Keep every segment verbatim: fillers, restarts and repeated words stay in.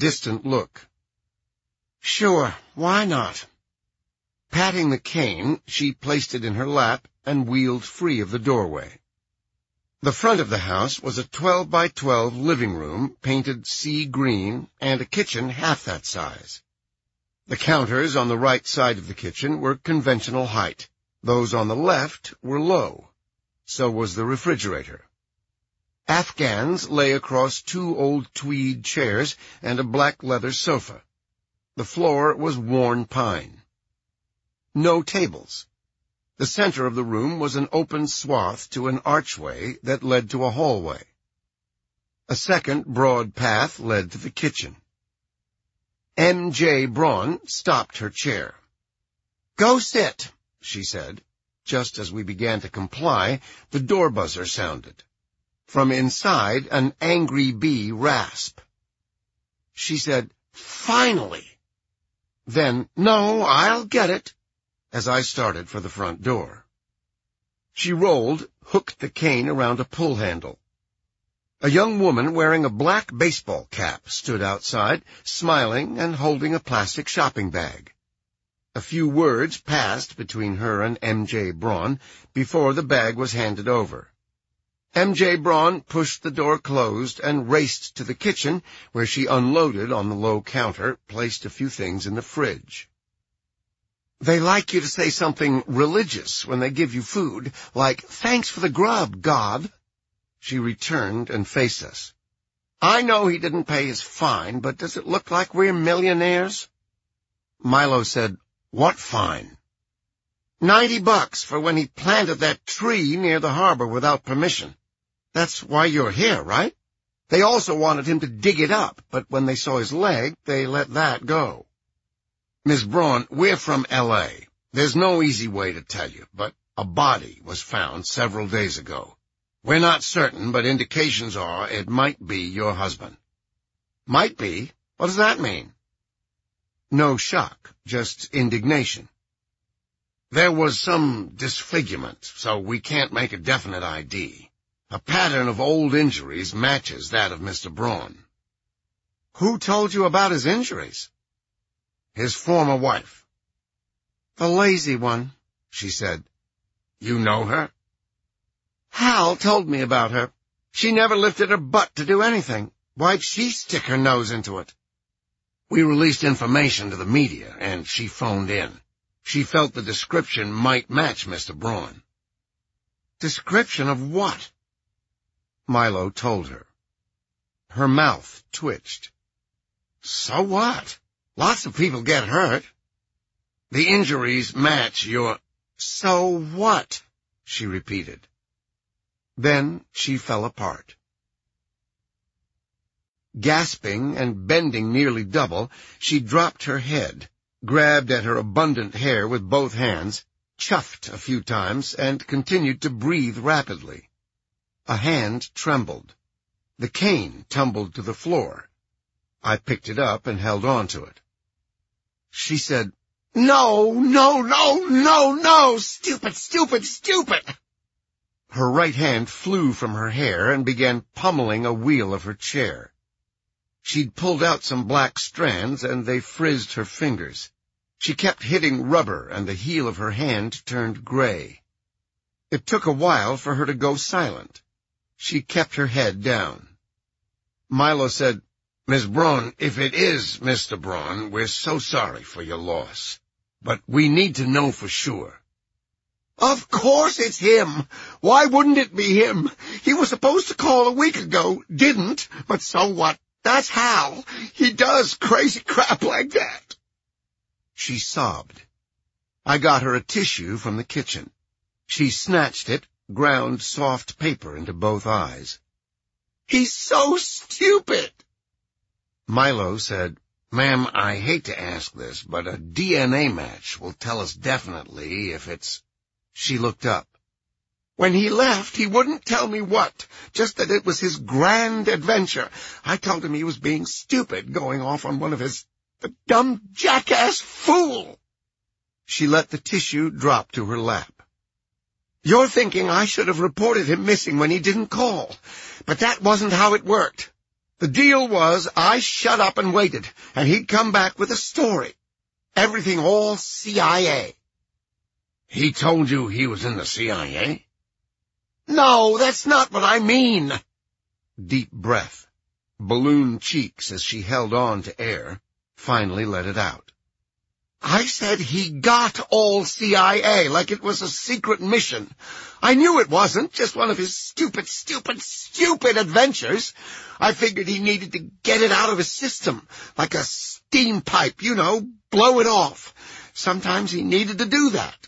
distant look. "Sure, why not?" Patting the cane, she placed it in her lap and wheeled free of the doorway. The front of the house was a twelve by twelve living room, painted sea green, and a kitchen half that size. The counters on the right side of the kitchen were conventional height. Those on the left were low. So was the refrigerator. Afghans lay across two old tweed chairs and a black leather sofa. The floor was worn pine. No tables. The center of the room was an open swath to an archway that led to a hallway. A second broad path led to the kitchen. M J Braun stopped her chair. "Go sit," she said. Just as we began to comply, the door buzzer sounded. From inside, an angry bee rasped. She said, "Finally!" Then, "No, I'll get it," as I started for the front door. She rolled, hooked the cane around a pull handle. A young woman wearing a black baseball cap stood outside, smiling and holding a plastic shopping bag. A few words passed between her and M J Braun before the bag was handed over. M J Braun pushed the door closed and raced to the kitchen, where she unloaded on the low counter, placed a few things in the fridge. "They like you to say something religious when they give you food, like, 'Thanks for the grub, God.'" She returned and faced us. "I know he didn't pay his fine, but does it look like we're millionaires?" Milo said, "What fine?" Ninety bucks for when he planted that tree near the harbor without permission. That's why you're here, right? They also wanted him to dig it up, but when they saw his leg, they let that go." "Miss Braun, we're from L A There's no easy way to tell you, but a body was found several days ago. We're not certain, but indications are it might be your husband." "Might be? What does that mean?" No shock, just indignation. "There was some disfigurement, so we can't make a definite I D. A pattern of old injuries matches that of Mister Braun." "Who told you about his injuries?" "His former wife." "The lazy one," she said. "You know her?" "Hal told me about her. She never lifted her butt to do anything. Why'd she stick her nose into it?" "We released information to the media, and she phoned in. She felt the description might match Mister Braun." "Description of what?" Milo told her. Her mouth twitched. "So what? Lots of people get hurt." "The injuries match your—" "So what?" she repeated. Then she fell apart. Gasping and bending nearly double, she dropped her head, grabbed at her abundant hair with both hands, chuffed a few times, and continued to breathe rapidly. A hand trembled. The cane tumbled to the floor. I picked it up and held on to it. She said, "No, no, no, no, no! Stupid, stupid, stupid!" Her right hand flew from her hair and began pummeling a wheel of her chair. She'd pulled out some black strands, and they frizzed her fingers. She kept hitting rubber, and the heel of her hand turned gray. It took a while for her to go silent. She kept her head down. Milo said, "Miss Braun, if it is Mister Braun, we're so sorry for your loss. But we need to know for sure." "Of course it's him. Why wouldn't it be him? He was supposed to call a week ago, didn't, but so what? That's Hal. He does crazy crap like that." She sobbed. I got her a tissue from the kitchen. She snatched it, ground soft paper into both eyes. "He's so stupid." Milo said, "Ma'am, I hate to ask this, but a D N A match will tell us definitely if it's—" She looked up. "When he left, he wouldn't tell me what, just that it was his grand adventure. I told him he was being stupid, going off on one of his... the dumb jackass fool." She let the tissue drop to her lap. "You're thinking I should have reported him missing when he didn't call, but that wasn't how it worked. The deal was I shut up and waited, and he'd come back with a story. Everything all C I A. He told you he was in the C I A? No, that's not what I mean. Deep breath. Balloon cheeks as she held on to air, finally let it out. I said he got all C I A, like it was a secret mission. I knew it wasn't, just one of his stupid, stupid, stupid adventures. I figured he needed to get it out of his system, like a steam pipe, you know, blow it off. Sometimes he needed to do that.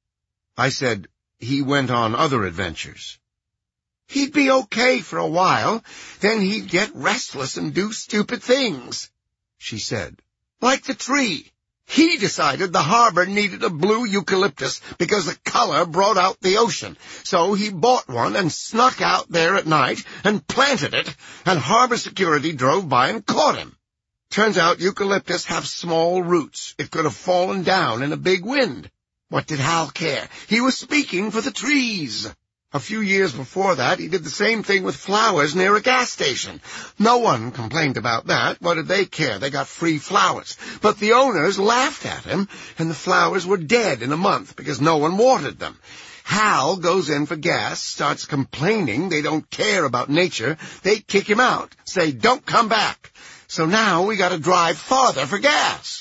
I said he went on other adventures. He'd be okay for a while, then he'd get restless and do stupid things, she said. Like the tree. He decided the harbor needed a blue eucalyptus because the color brought out the ocean. So he bought one and snuck out there at night and planted it, and harbor security drove by and caught him. Turns out eucalyptus have small roots. It could have fallen down in a big wind. What did Hal care? He was speaking for the trees. A few years before that, he did the same thing with flowers near a gas station. No one complained about that. What did they care? They got free flowers. But the owners laughed at him, and the flowers were dead in a month because no one watered them. Hal goes in for gas, starts complaining they don't care about nature. They kick him out, say, don't come back. So now we got to drive farther for gas.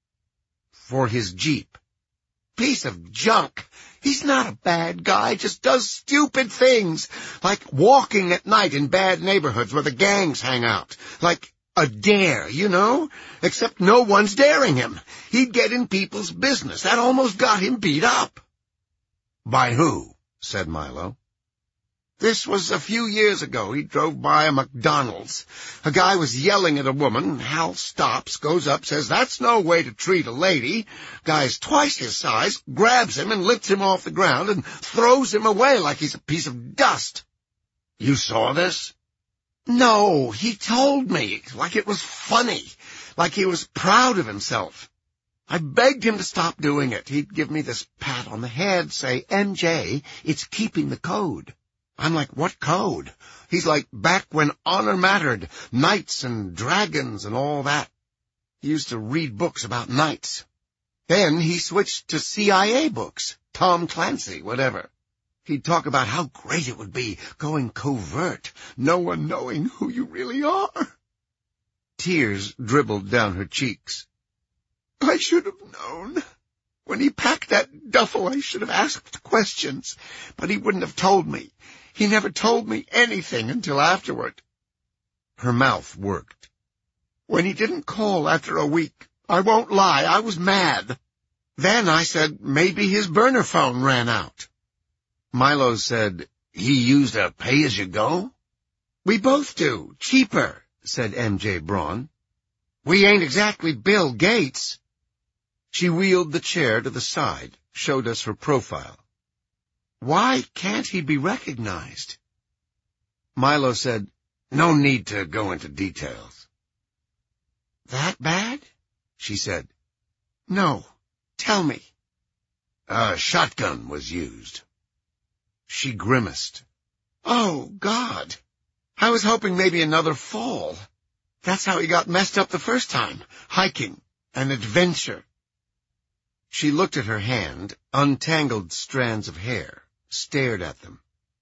For his Jeep. Piece of junk. He's not a bad guy, just does stupid things, like walking at night in bad neighborhoods where the gangs hang out, like a dare, you know? Except no one's daring him. He'd get in people's business. That almost got him beat up. By who? Said Milo. This was a few years ago. He drove by a McDonald's. A guy was yelling at a woman. Hal stops, goes up, says, that's no way to treat a lady. Guy's twice his size, grabs him and lifts him off the ground and throws him away like he's a piece of dust. You saw this? No, he told me, like it was funny, like he was proud of himself. I begged him to stop doing it. He'd give me this pat on the head, say, M J, it's keeping the code. I'm like, what code? He's like, back when honor mattered, knights and dragons and all that. He used to read books about knights. Then he switched to C I A books, Tom Clancy, whatever. He'd talk about how great it would be going covert, no one knowing who you really are. Tears dribbled down her cheeks. I should have known. When he packed that duffel, I should have asked questions, but he wouldn't have told me. He never told me anything until afterward. Her mouth worked. When he didn't call after a week, I won't lie, I was mad. Then I said maybe his burner phone ran out. Milo said, he used a pay-as-you-go? We both do. Cheaper, said M J Braun. We ain't exactly Bill Gates. She wheeled the chair to the side, showed us her profile. Why can't he be recognized? Milo said, no need to go into details. That bad? She said. No, tell me. A shotgun was used. She grimaced. Oh, God. I was hoping maybe another fall. That's how he got messed up the first time. Hiking. An adventure. She looked at her hand, untangled strands of hair, stared at them.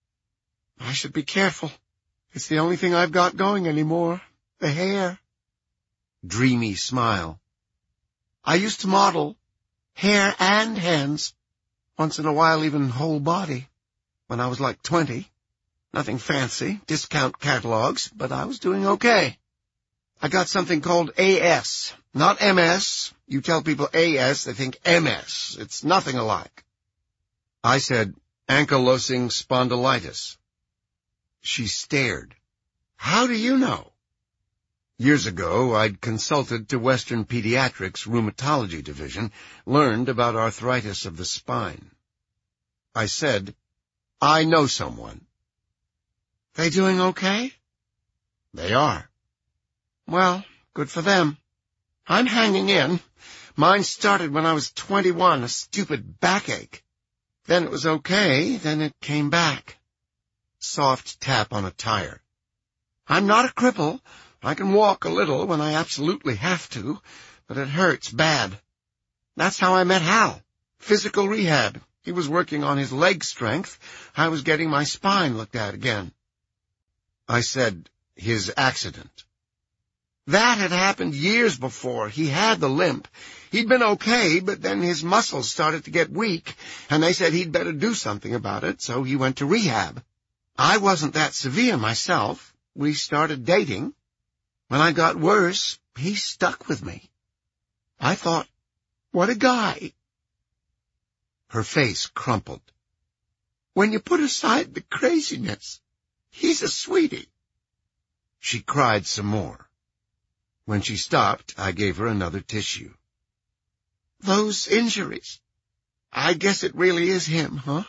I should be careful. It's the only thing I've got going anymore. The hair. Dreamy smile. I used to model. Hair and hands. Once in a while even whole body. When I was like twenty. Nothing fancy, discount catalogs, but I was doing okay. I got something called A S, not M S. You tell people A S, they think M S. It's nothing alike. I said, ankylosing spondylitis. She stared. How do you know? Years ago, I'd consulted to Western Pediatrics Rheumatology Division, learned about arthritis of the spine. I said, I know someone. They doing okay? They are. Well, good for them. I'm hanging in. Mine started when I was twenty-one, a stupid backache. Then it was okay, then it came back. Soft tap on a tire. I'm not a cripple, I can walk a little when I absolutely have to, but it hurts bad. That's how I met Hal. Physical rehab. He was working on his leg strength. I was getting my spine looked at again. I said, his accident. That had happened years before. He had the limp. He'd been okay, but then his muscles started to get weak, and they said he'd better do something about it, so he went to rehab. I wasn't that severe myself. We started dating. When I got worse, he stuck with me. I thought, what a guy. Her face crumpled. When you put aside the craziness, he's a sweetie. She cried some more. When she stopped, I gave her another tissue. Those injuries. I guess it really is him, huh?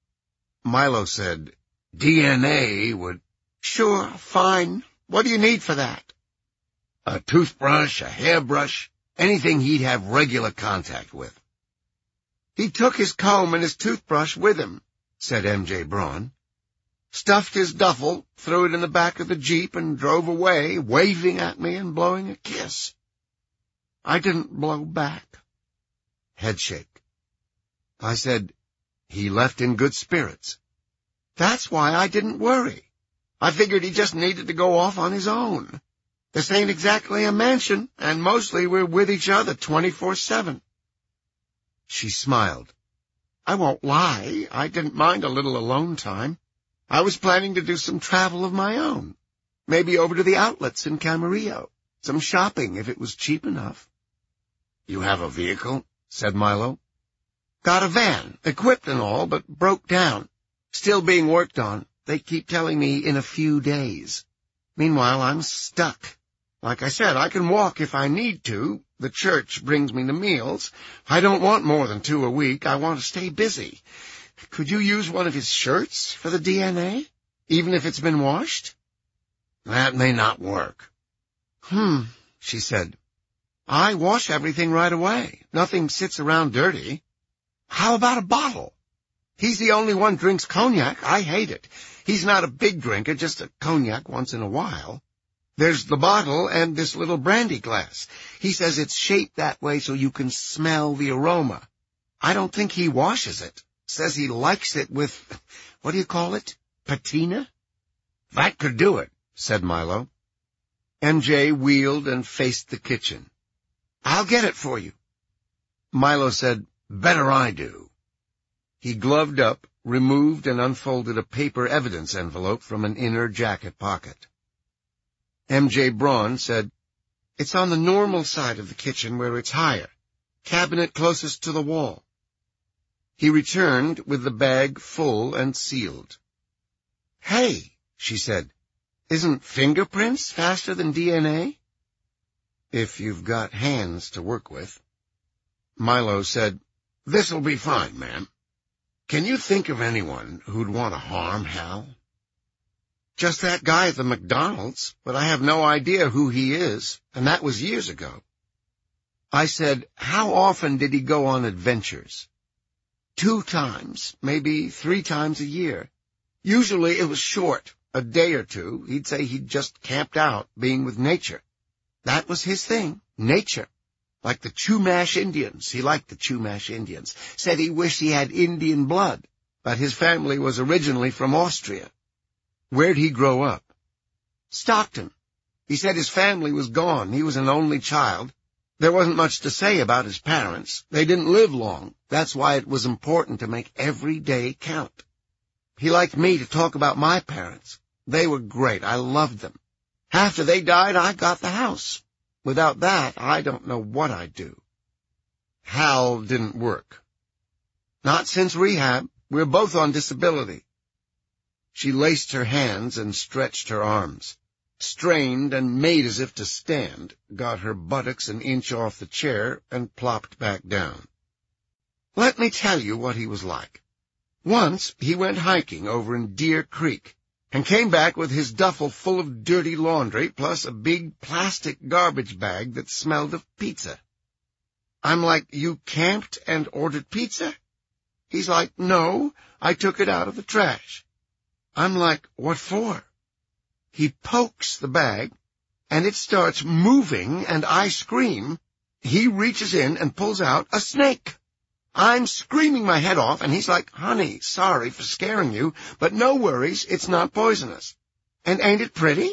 Milo said, D N A would... Sure, fine. What do you need for that? A toothbrush, a hairbrush, anything he'd have regular contact with. He took his comb and his toothbrush with him, said M J Braun. Stuffed his duffel, threw it in the back of the Jeep, and drove away, waving at me and blowing a kiss. I didn't blow back. Headshake. I said, he left in good spirits. That's why I didn't worry. I figured he just needed to go off on his own. This ain't exactly a mansion, and mostly we're with each other twenty-four seven. She smiled. I won't lie, I didn't mind a little alone time. I was planning to do some travel of my own. Maybe over to the outlets in Camarillo. Some shopping, if it was cheap enough. You have a vehicle? Said Milo. Got a van, equipped and all, but broke down. Still being worked on. They keep telling me in a few days. Meanwhile, I'm stuck. Like I said, I can walk if I need to. The church brings me the meals. I don't want more than two a week. I want to stay busy. Could you use one of his shirts for the D N A, even if it's been washed? That may not work. Hmm, she said. I wash everything right away. Nothing sits around dirty. How about a bottle? He's the only one drinks cognac. I hate it. He's not a big drinker, just a cognac once in a while. There's the bottle and this little brandy glass. He says it's shaped that way so you can smell the aroma. I don't think he washes it. Says he likes it with, what do you call it, patina? That could do it, said Milo. M J wheeled and faced the kitchen. I'll get it for you. Milo said, better I do. He gloved up, removed and unfolded a paper evidence envelope from an inner jacket pocket. M J Braun said, it's on the normal side of the kitchen where it's higher, cabinet closest to the wall. He returned with the bag full and sealed. Hey, she said, isn't fingerprints faster than D N A? If you've got hands to work with. Milo said, this'll be fine, ma'am. Can you think of anyone who'd want to harm Hal? Just that guy at the McDonald's, but I have no idea who he is, and that was years ago. I said, how often did he go on adventures? Two times, maybe three times a year. Usually it was short, a day or two. He'd say he'd just camped out, being with nature. That was his thing, nature. Like the Chumash Indians. He liked the Chumash Indians. Said he wished he had Indian blood, but his family was originally from Austria. Where'd he grow up? Stockton. He said his family was gone. He was an only child. There wasn't much to say about his parents. They didn't live long. That's why it was important to make every day count. He liked me to talk about my parents. They were great. I loved them. After they died, I got the house. Without that, I don't know what I'd do. Hal didn't work. Not since rehab. We're both on disability. She laced her hands and stretched her arms, strained and made as if to stand, got her buttocks an inch off the chair, and plopped back down. Let me tell you what he was like. Once he went hiking over in Deer Creek, and came back with his duffel full of dirty laundry, plus a big plastic garbage bag that smelled of pizza. I'm like, you camped and ordered pizza? He's like, no, I took it out of the trash. I'm like, what for? He pokes the bag, and it starts moving, and I scream. He reaches in and pulls out a snake. I'm screaming my head off, and he's like, "Honey, sorry for scaring you, but no worries, it's not poisonous. And ain't it pretty?"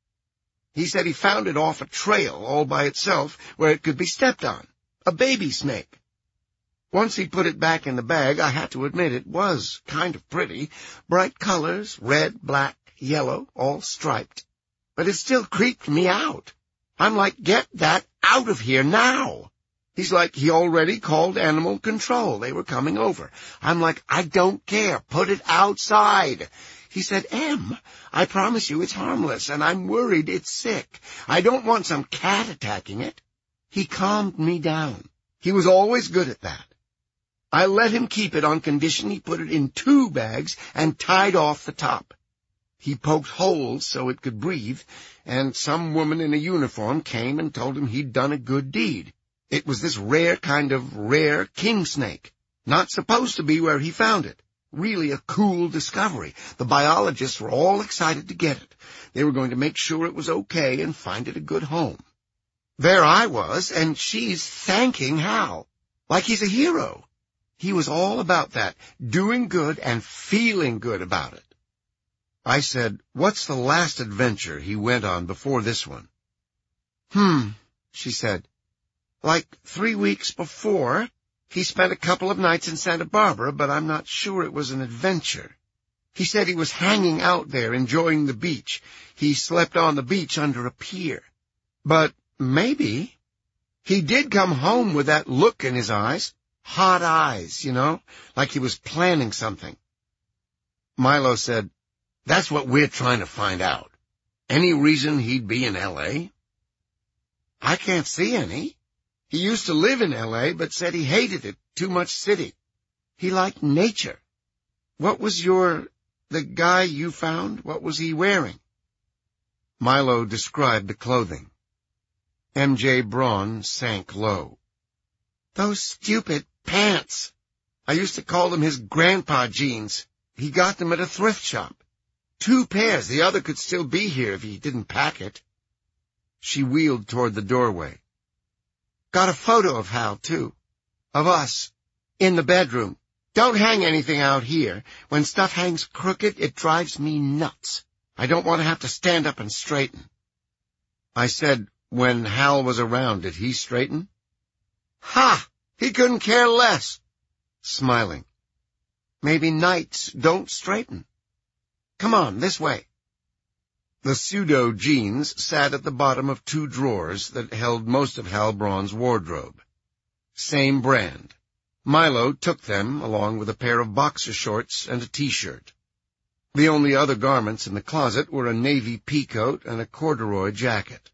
He said he found it off a trail all by itself where it could be stepped on. A baby snake. Once he put it back in the bag, I had to admit it was kind of pretty. Bright colors, red, black, yellow, all striped. But it still creeped me out. I'm like, "Get that out of here now." He's like, he already called animal control. They were coming over. I'm like, "I don't care. Put it outside." He said, "Em, I promise you it's harmless, and I'm worried it's sick. I don't want some cat attacking it." He calmed me down. He was always good at that. I let him keep it on condition he put it in two bags and tied off the top. He poked holes so it could breathe, and some woman in a uniform came and told him he'd done a good deed. It was this rare kind of rare king snake, not supposed to be where he found it. Really a cool discovery. The biologists were all excited to get it. They were going to make sure it was okay and find it a good home. There I was, and she's thanking Hal, like he's a hero. He was all about that, doing good and feeling good about it. I said, "What's the last adventure he went on before this one?" Hmm, she said. Like three weeks before, he spent a couple of nights in Santa Barbara, but I'm not sure it was an adventure. He said he was hanging out there enjoying the beach. He slept on the beach under a pier. But maybe he did come home with that look in his eyes, hot eyes, you know, like he was planning something. Milo said, "That's what we're trying to find out. Any reason he'd be in L A? "I can't see any. He used to live in L A, but said he hated it, too much city. He liked nature. What was your, the guy you found, what was he wearing?" Milo described the clothing. M J Braun sank low. "Those stupid pants. I used to call them his grandpa jeans. He got them at a thrift shop. Two pairs, the other could still be here if he didn't pack it." She wheeled toward the doorway. "Got a photo of Hal, too. Of us. In the bedroom. Don't hang anything out here. When stuff hangs crooked, it drives me nuts. I don't want to have to stand up and straighten." I said, "When Hal was around, did he straighten?" "Ha! He couldn't care less." Smiling. "Maybe nights don't straighten. Come on, this way." The pseudo jeans sat at the bottom of two drawers that held most of Hal Braun's wardrobe. Same brand. Milo took them along with a pair of boxer shorts and a T-shirt. The only other garments in the closet were a navy peacoat and a corduroy jacket.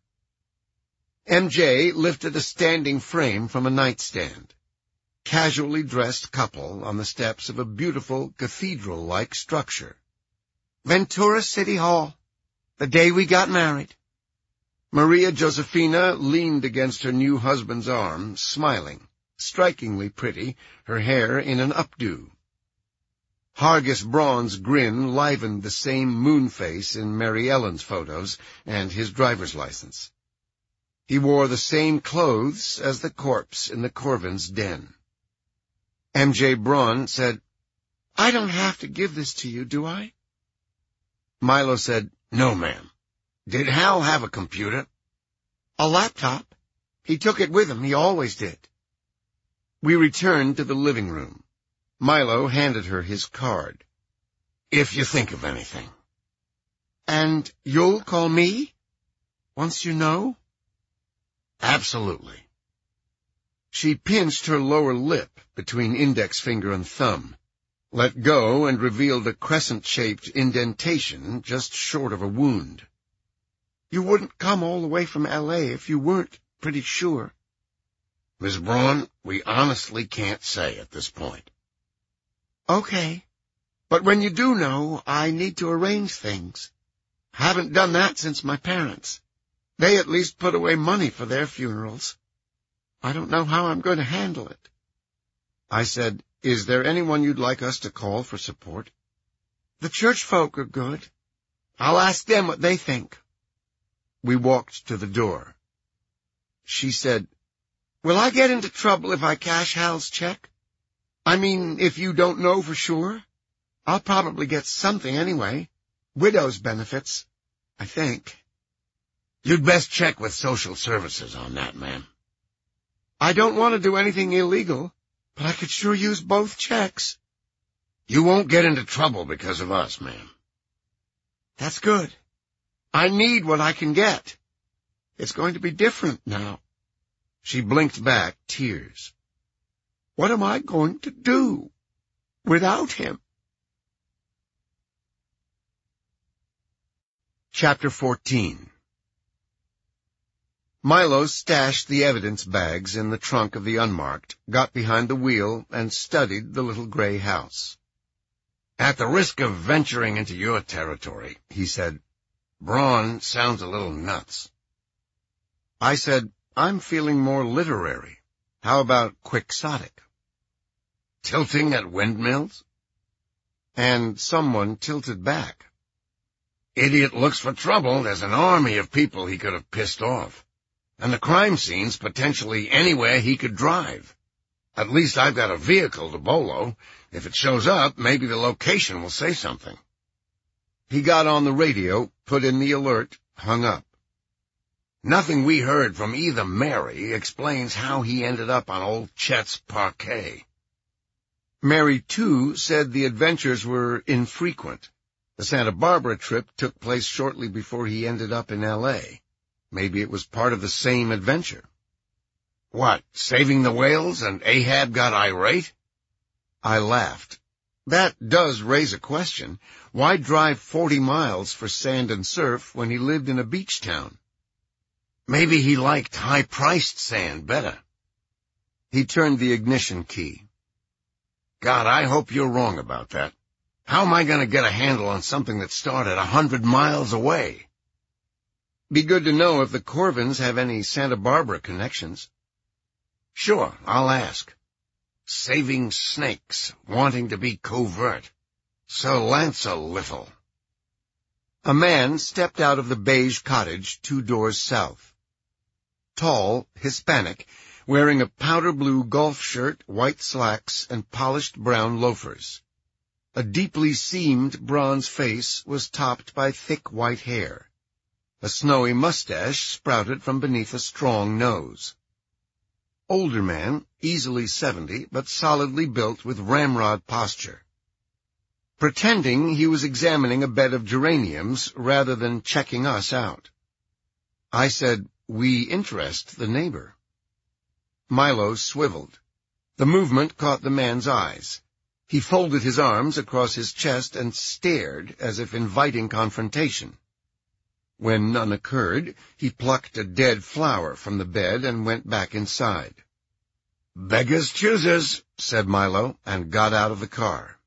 M J lifted a standing frame from a nightstand. Casually dressed couple on the steps of a beautiful cathedral-like structure. "Ventura City Hall. The day we got married." Maria Josefina leaned against her new husband's arm, smiling, strikingly pretty, her hair in an updo. Hargis Braun's grin livened the same moon face in Mary Ellen's photos and his driver's license. He wore the same clothes as the corpse in the Corvin's den. M J Braun said, "I don't have to give this to you, do I?" Milo said, "No, ma'am." "Did Hal have a computer?" "A laptop. He took it with him. He always did." We returned to the living room. Milo handed her his card. "If you think of anything." "And you'll call me? Once you know?" "Absolutely." She pinched her lower lip between index finger and thumb, let go, and revealed a crescent-shaped indentation just short of a wound. "You wouldn't come all the way from L A if you weren't pretty sure." "Miss Braun, we honestly can't say at this point." "Okay. But when you do know, I need to arrange things. Haven't done that since my parents. They at least put away money for their funerals. I don't know how I'm going to handle it." I said, "Is there anyone you'd like us to call for support?" "The church folk are good. I'll ask them what they think." We walked to the door. She said, "Will I get into trouble if I cash Hal's check? I mean, if you don't know for sure? I'll probably get something anyway. Widow's benefits, I think." "You'd best check with social services on that, ma'am." "I don't want to do anything illegal, but I could sure use both checks." "You won't get into trouble because of us, ma'am." "That's good. I need what I can get. It's going to be different now." She blinked back, tears. "What am I going to do without him?" Chapter fourteen. Milo stashed the evidence bags in the trunk of the unmarked, got behind the wheel, and studied the little gray house. "At the risk of venturing into your territory," he said, "Braun sounds a little nuts." I said, "I'm feeling more literary. How about quixotic?" "Tilting at windmills?" And someone tilted back. "Idiot looks for trouble. There's an army of people he could have pissed off. And the crime scene's potentially anywhere he could drive. At least I've got a vehicle to bolo. If it shows up, maybe the location will say something." He got on the radio, put in the alert, hung up. "Nothing we heard from either Mary explains how he ended up on old Chet's parquet." Mary, too, said the adventures were infrequent. The Santa Barbara trip took place shortly before he ended up in L A Maybe it was part of the same adventure. "What, saving the whales and Ahab got irate?" I laughed. That does raise a question. Why drive forty miles for sand and surf when he lived in a beach town? "Maybe he liked high-priced sand better." He turned the ignition key. "God, I hope you're wrong about that. How am I going to get a handle on something that started a hundred miles away?" Be good to know if the Corvins have any Santa Barbara connections. "Sure, I'll ask. Saving snakes, wanting to be covert. Sir Lance-a-Little." A man stepped out of the beige cottage two doors south. Tall, Hispanic, wearing a powder-blue golf shirt, white slacks, and polished brown loafers. A deeply seamed bronze face was topped by thick white hair. A snowy mustache sprouted from beneath a strong nose. Older man, easily seventy, but solidly built with ramrod posture. Pretending he was examining a bed of geraniums rather than checking us out. I said, "We interest the neighbor." Milo swiveled. The movement caught the man's eyes. He folded his arms across his chest and stared as if inviting confrontation. When none occurred, he plucked a dead flower from the bed and went back inside. "Beggars, choosers," said Milo, and got out of the car.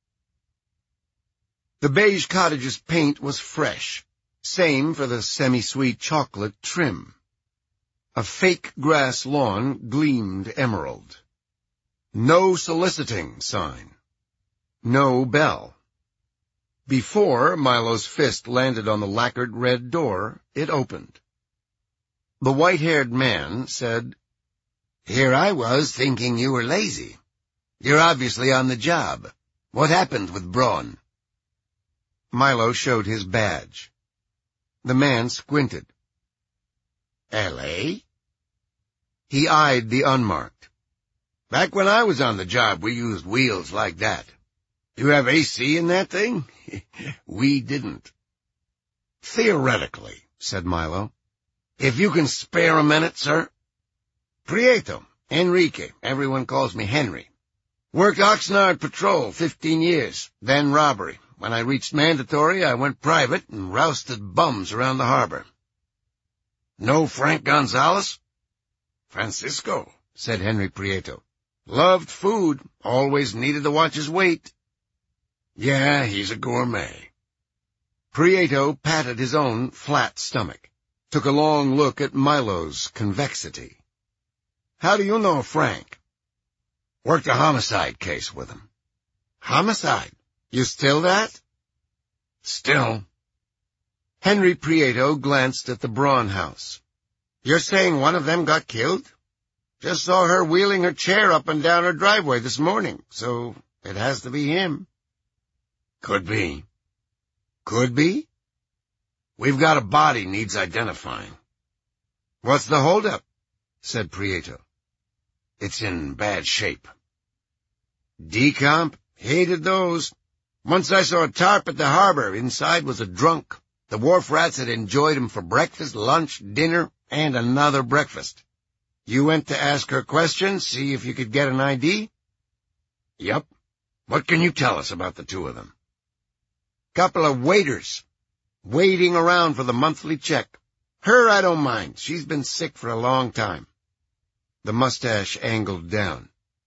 The beige cottage's paint was fresh, same for the semi-sweet chocolate trim. A fake grass lawn gleamed emerald. "No soliciting" sign. No bell. Before Milo's fist landed on the lacquered red door, it opened. The white-haired man said, "Here I was thinking you were lazy. You're obviously on the job. What happened with Braun?" Milo showed his badge. The man squinted. L A? He eyed the unmarked. "Back when I was on the job, we used wheels like that. You have A C in that thing?" "We didn't." "Theoretically," said Milo. "If you can spare a minute, sir." "Prieto, Enrique, everyone calls me Henry. Worked Oxnard Patrol fifteen years, then robbery. When I reached mandatory, I went private and rousted bums around the harbor." "No Frank Gonzalez?" "Francisco," said Henry Prieto. "Loved food, always needed to watch his weight." "Yeah, he's a gourmet." Prieto patted his own flat stomach, took a long look at Milo's convexity. "How do you know Frank?" "Worked a homicide case with him." "Homicide? You still that?" "Still." Henry Prieto glanced at the Braun house. You're saying one of them got killed? Just saw her wheeling her chair up and down her driveway this morning, so it has to be him. Could be. Could be? We've got a body needs identifying. What's the holdup? Said Prieto. It's in bad shape. Decomp? Hated those. Once I saw a tarp at the harbor. Inside was a drunk. The wharf rats had enjoyed him for breakfast, lunch, dinner, and another breakfast. You went to ask her questions, see if you could get an I D? Yup. What can you tell us about the two of them? Couple of waiters, waiting around for the monthly check. Her I don't mind. She's been sick for a long time. The mustache angled down.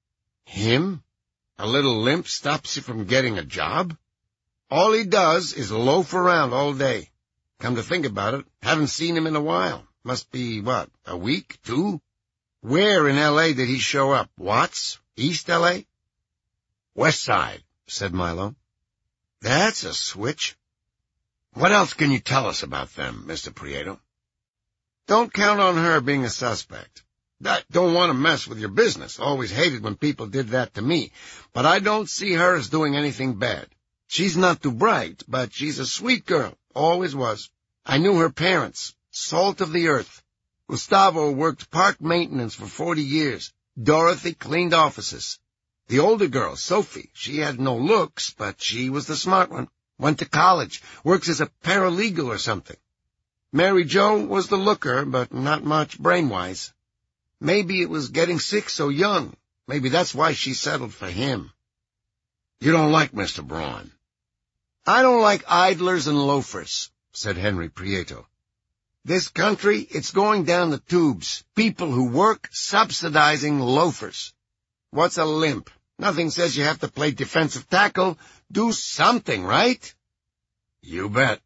Him? A little limp stops you from getting a job? All he does is loaf around all day. Come to think about it, haven't seen him in a while. Must be, what, a week, two? Where in L A did he show up? Watts? East L A? West Side, said Milo. That's a switch. What else can you tell us about them, Mister Prieto? Don't count on her being a suspect. I don't want to mess with your business. Always hated when people did that to me. But I don't see her as doing anything bad. She's not too bright, but she's a sweet girl. Always was. I knew her parents. Salt of the earth. Gustavo worked park maintenance for forty years. Dorothy cleaned offices. The older girl, Sophie, she had no looks, but she was the smart one. Went to college. Works as a paralegal or something. Mary Jo was the looker, but not much brain-wise. Maybe it was getting sick so young. Maybe that's why she settled for him. You don't like Mister Braun? I don't like idlers and loafers, said Henry Prieto. This country, it's going down the tubes. People who work subsidizing loafers. What's a limp? Nothing says you have to play defensive tackle. Do something, right? You bet.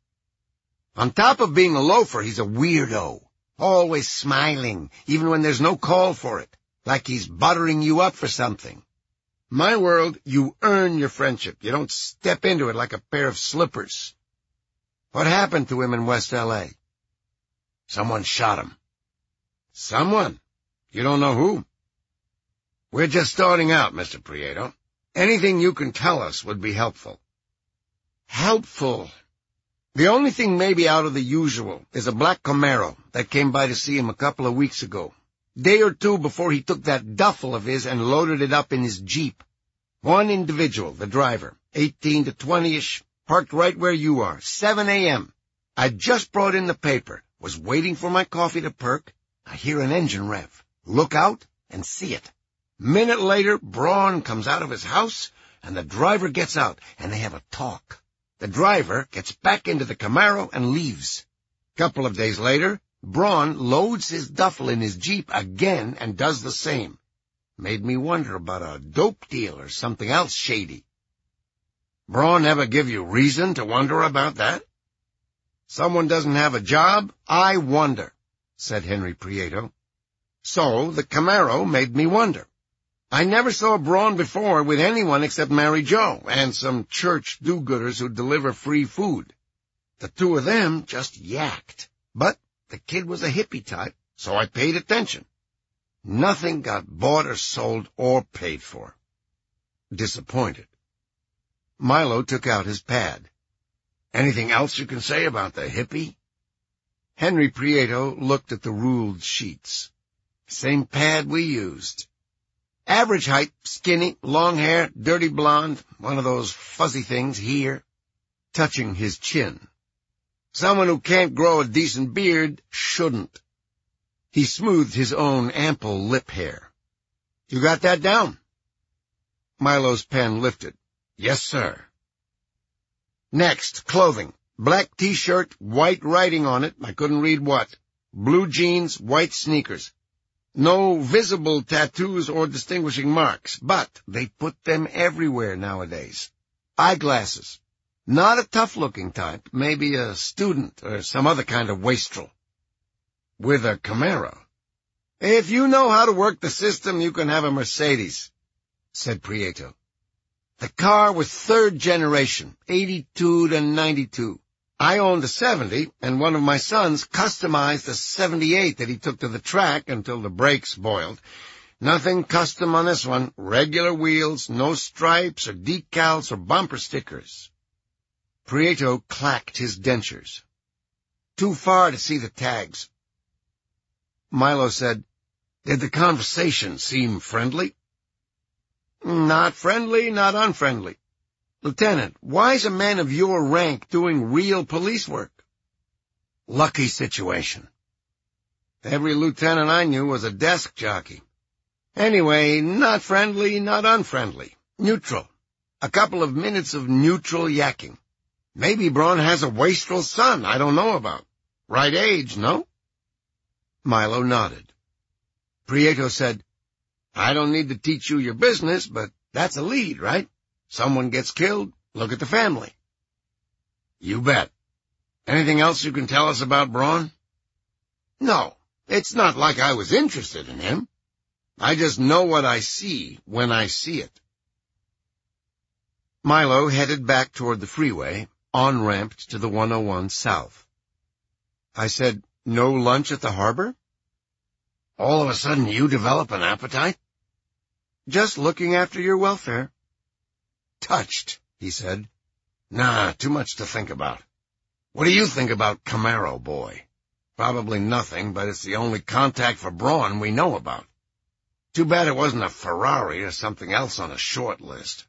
On top of being a loafer, he's a weirdo. Always smiling, even when there's no call for it. Like he's buttering you up for something. My world, you earn your friendship. You don't step into it like a pair of slippers. What happened to him in West L A? Someone shot him. Someone? You don't know who? We're just starting out, Mister Prieto. Anything you can tell us would be helpful. Helpful? The only thing maybe out of the usual is a black Camaro that came by to see him a couple of weeks ago. Day or two before he took that duffel of his and loaded it up in his Jeep. One individual, the driver, eighteen to twenty-ish, parked right where you are, seven a.m. I just brought in the paper, was waiting for my coffee to perk. I hear an engine rev. Look out and see it. Minute later, Braun comes out of his house, and the driver gets out, and they have a talk. The driver gets back into the Camaro and leaves. Couple of days later, Braun loads his duffel in his Jeep again and does the same. Made me wonder about a dope deal or something else shady. Braun ever give you reason to wonder about that? Someone doesn't have a job, I wonder, said Henry Prieto. So the Camaro made me wonder. I never saw Braun before with anyone except Mary Jo and some church do-gooders who deliver free food. The two of them just yacked. But the kid was a hippie type, so I paid attention. Nothing got bought or sold or paid for. Disappointed. Milo took out his pad. Anything else you can say about the hippie? Henry Prieto looked at the ruled sheets. Same pad we used. Average height, skinny, long hair, dirty blonde, one of those fuzzy things here, touching his chin. Someone who can't grow a decent beard shouldn't. He smoothed his own ample lip hair. You got that down? Milo's pen lifted. Yes, sir. Next, clothing. Black T-shirt, white writing on it, I couldn't read what. Blue jeans, white sneakers. No visible tattoos or distinguishing marks, but they put them everywhere nowadays. Eyeglasses. Not a tough-looking type, maybe a student or some other kind of wastrel. With a Camaro. If you know how to work the system, you can have a Mercedes, said Prieto. The car was third generation, eighty-two to ninety-two. I owned a seventy, and one of my sons customized a seventy-eight that he took to the track until the brakes boiled. Nothing custom on this one. Regular wheels, no stripes or decals or bumper stickers. Prieto clacked his dentures. Too far to see the tags. Milo said, "Did the conversation seem friendly?" "Not friendly, not unfriendly. Lieutenant, why's a man of your rank doing real police work?" "Lucky situation. Every lieutenant I knew was a desk jockey. Anyway, not friendly, not unfriendly. Neutral. A couple of minutes of neutral yakking. Maybe Braun has a wastrel son I don't know about. Right age, no?" Milo nodded. Prieto said, "I don't need to teach you your business, but that's a lead, right? Someone gets killed, look at the family." "You bet. Anything else you can tell us about Braun?" "No, it's not like I was interested in him. I just know what I see when I see it." Milo headed back toward the freeway, on-ramped to the one oh one south. I said, "No lunch at the harbor?" "All of a sudden you develop an appetite?" "Just looking after your welfare." "Touched," he said. "Nah, too much to think about. What do you think about Camaro Boy?" "Probably nothing, but it's the only contact for Braun we know about. Too bad it wasn't a Ferrari or something else on a short list."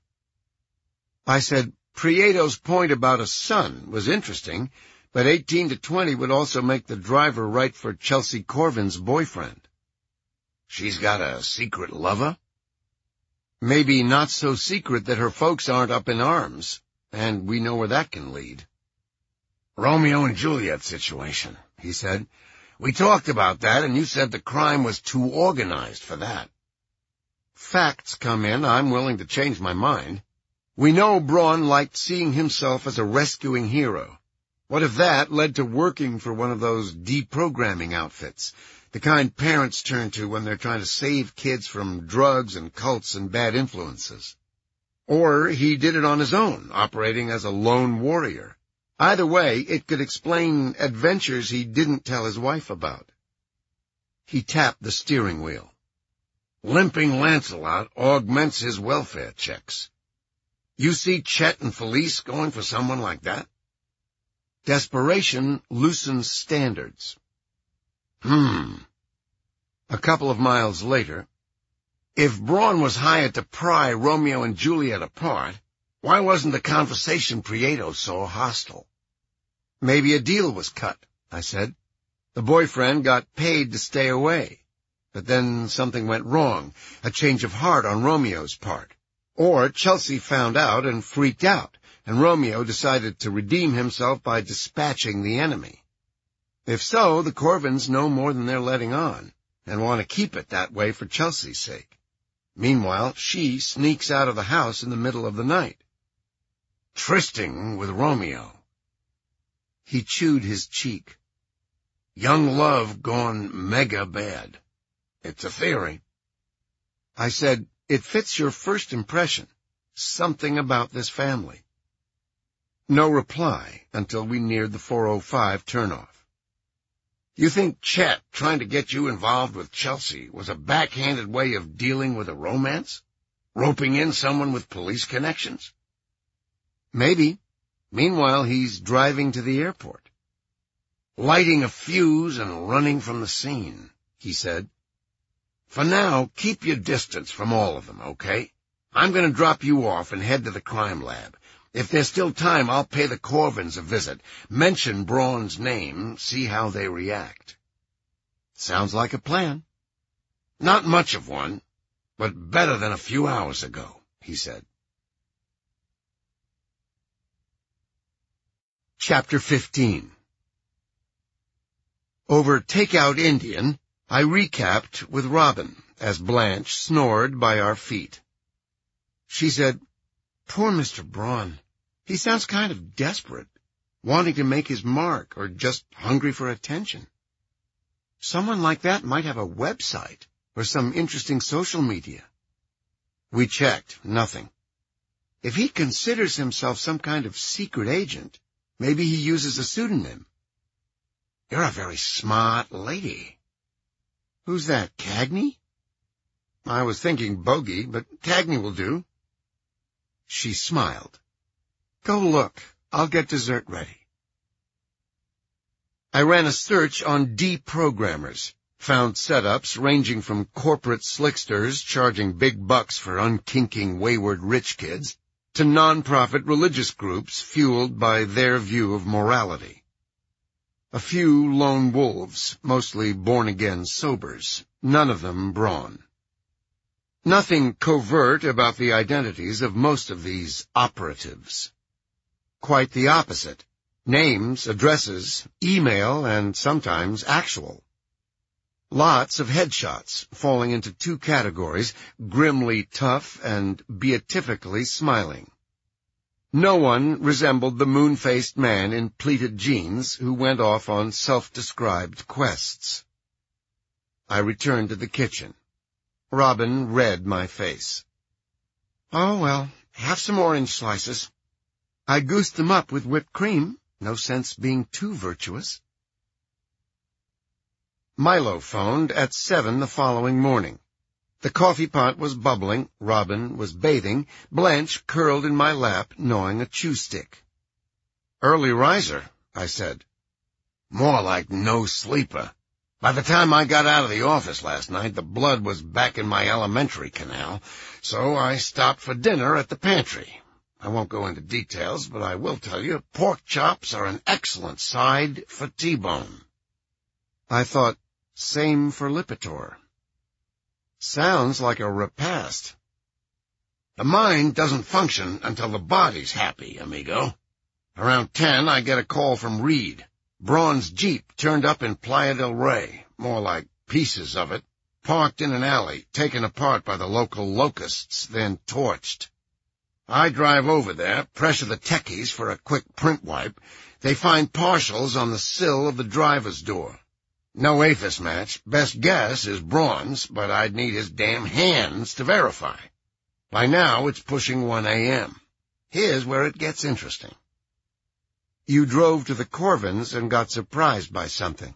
I said, Prieto's point about a son was interesting, but eighteen to twenty would also make the driver right for Chelsea Corvin's boyfriend. "She's got a secret lover?" "Maybe not so secret that her folks aren't up in arms, and we know where that can lead." "Romeo and Juliet situation," he said. "We talked about that, and you said the crime was too organized for that." "Facts come in, I'm willing to change my mind. We know Braun liked seeing himself as a rescuing hero. What if that led to working for one of those deprogramming outfits, the kind parents turn to when they're trying to save kids from drugs and cults and bad influences? Or he did it on his own, operating as a lone warrior. Either way, it could explain adventures he didn't tell his wife about." He tapped the steering wheel. "Limping Lancelot augments his welfare checks. You see Chet and Felice going for someone like that?" Desperation loosens standards. Hmm. A couple of miles later, if Braun was hired to pry Romeo and Juliet apart, why wasn't the conversation Prieto saw hostile? "Maybe a deal was cut," I said. "The boyfriend got paid to stay away. But then something went wrong, a change of heart on Romeo's part. Or Chelsea found out and freaked out, and Romeo decided to redeem himself by dispatching the enemy. If so, the Corvins know more than they're letting on, and want to keep it that way for Chelsea's sake. Meanwhile, she sneaks out of the house in the middle of the night. Trysting with Romeo." He chewed his cheek. "Young love gone mega bad. It's a theory." I said, "It fits your first impression. Something about this family." No reply until we neared the four oh five turnoff. "You think Chet trying to get you involved with Chelsea was a backhanded way of dealing with a romance? Roping in someone with police connections?" "Maybe. Meanwhile, he's driving to the airport." "Lighting a fuse and running from the scene," he said. "For now, keep your distance from all of them, okay? I'm going to drop you off and head to the crime lab. If there's still time, I'll pay the Corvins a visit, mention Braun's name, see how they react." "Sounds like a plan." "Not much of one, but better than a few hours ago," he said. Chapter fifteen. Over Takeout Indian, I recapped with Robin as Blanche snored by our feet. She said, "Poor Mister Braun. He sounds kind of desperate, wanting to make his mark or just hungry for attention. Someone like that might have a website or some interesting social media." We checked. Nothing. If he considers himself some kind of secret agent, Maybe he uses a pseudonym. You're a very smart lady. Who's that, Cagney? I was thinking Bogey, but Cagney will do. She smiled. Go look. I'll get dessert ready. I ran a search on deprogrammers, found setups ranging from corporate slicksters charging big bucks for unkinking wayward rich kids to non-profit religious groups fueled by their view of morality. A few lone wolves, mostly born-again sobers, none of them brawn. Nothing covert about the identities of most of these operatives. Quite the opposite. Names, addresses, email, and sometimes actual. Lots of headshots falling into two categories, grimly tough and beatifically smiling. No one resembled the moon-faced man in pleated jeans who went off on self-described quests. I returned to the kitchen. Robin read my face. Oh, well, have some orange slices. I goosed them up with whipped cream. No sense being too virtuous. Milo phoned at seven the following morning. The coffee pot was bubbling, Robin was bathing, Blanche curled in my lap, gnawing a chew stick. Early riser, I said. More like no sleeper. By the time I got out of the office last night, the blood was back in my alimentary canal, so I stopped for dinner at the pantry. I won't go into details, but I will tell you, pork chops are an excellent side for T-bone. I thought, same for Lipitor. Sounds like a repast. The mind doesn't function until the body's happy, amigo. Around ten, I get a call from Reed. Braun's Jeep turned up in Playa del Rey, more like pieces of it, parked in an alley, taken apart by the local locusts, then torched. I drive over there, pressure the techies for a quick print wipe. They find partials on the sill of the driver's door. No APHIS match. Best guess is Braun's, but I'd need his damn hands to verify. By now, it's pushing one A M Here's where it gets interesting. You drove to the Corvins and got surprised by something.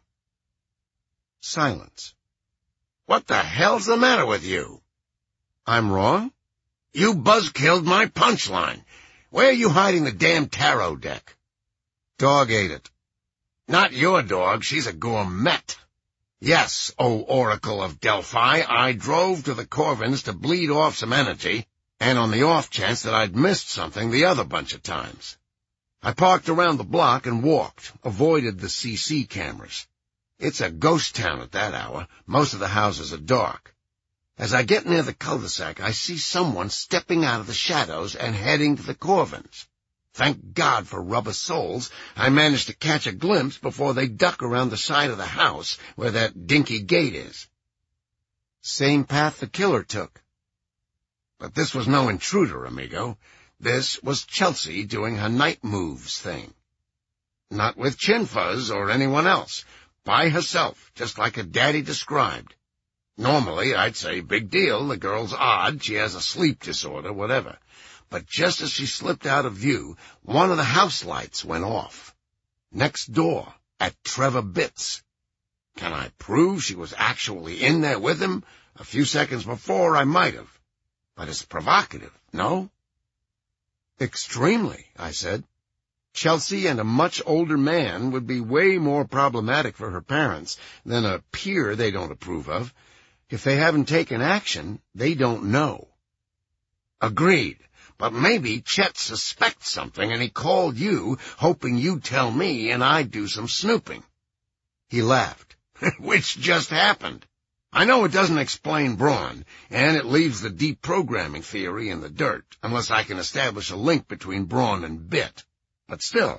Silence. What the hell's the matter with you? I'm wrong? You buzz-killed my punchline. Where are you hiding the damn tarot deck? Dog ate it. Not your dog, she's a gourmet. Yes, O Oracle of Delphi, I drove to the Corvins to bleed off some energy, and on the off chance that I'd missed something the other bunch of times. I parked around the block and walked, avoided the C C cameras. It's a ghost town at that hour. Most of the houses are dark. As I get near the cul-de-sac, I see someone stepping out of the shadows and heading to the Corvins. Thank God for rubber soles, I managed to catch a glimpse before they duck around the side of the house where that dinky gate is. Same path the killer took. But this was no intruder, amigo. This was Chelsea doing her night moves thing. Not with Chin Fuzz or anyone else. By herself, just like her daddy described. Normally, I'd say, big deal, the girl's odd, she has a sleep disorder, whatever. But just as she slipped out of view, one of the house lights went off. Next door, at Trevor Bitt's. Can I prove she was actually in there with him? A few seconds before, I might have. But it's provocative, no? Extremely, I said. Chelsea and a much older man would be way more problematic for her parents than a peer they don't approve of. If they haven't taken action, they don't know. Agreed. But maybe Chet suspects something and he called you, hoping you'd tell me and I'd do some snooping. He laughed. Which just happened. I know it doesn't explain Braun, and it leaves the deprogramming theory in the dirt, unless I can establish a link between Braun and Bit. But still.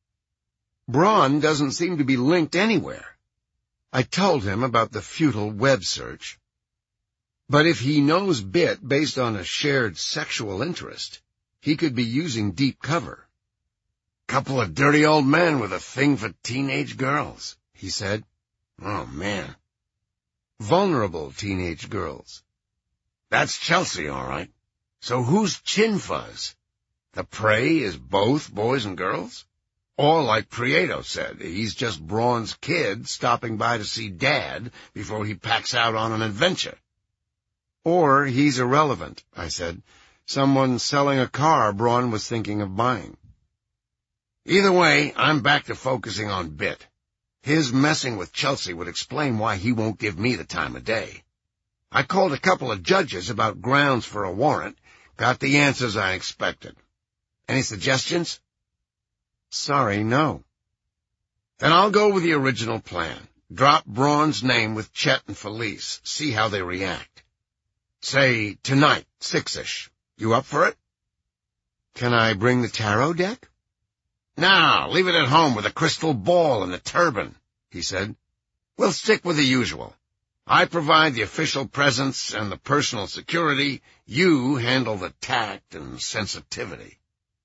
Braun doesn't seem to be linked anywhere. I told him about the futile web search. But if he knows Bit based on a shared sexual interest, he could be using deep cover. Couple of dirty old men with a thing for teenage girls, he said. Oh, man. Vulnerable teenage girls. That's Chelsea, all right. So who's Chin Fuzz? The prey is both boys and girls? Or like Prieto said, he's just Braun's kid stopping by to see Dad before he packs out on an adventure. Or he's irrelevant, I said. Someone selling a car Braun was thinking of buying. Either way, I'm back to focusing on Bit. His messing with Chelsea would explain why he won't give me the time of day. I called a couple of judges about grounds for a warrant, got the answers I expected. Any suggestions? Sorry, no. Then I'll go with the original plan. Drop Braun's name with Chet and Felice, see how they react. Say, tonight, six-ish. You up for it? Can I bring the tarot deck? No, leave it at home with a crystal ball and a turban, he said. We'll stick with the usual. I provide the official presence and the personal security. You handle the tact and sensitivity.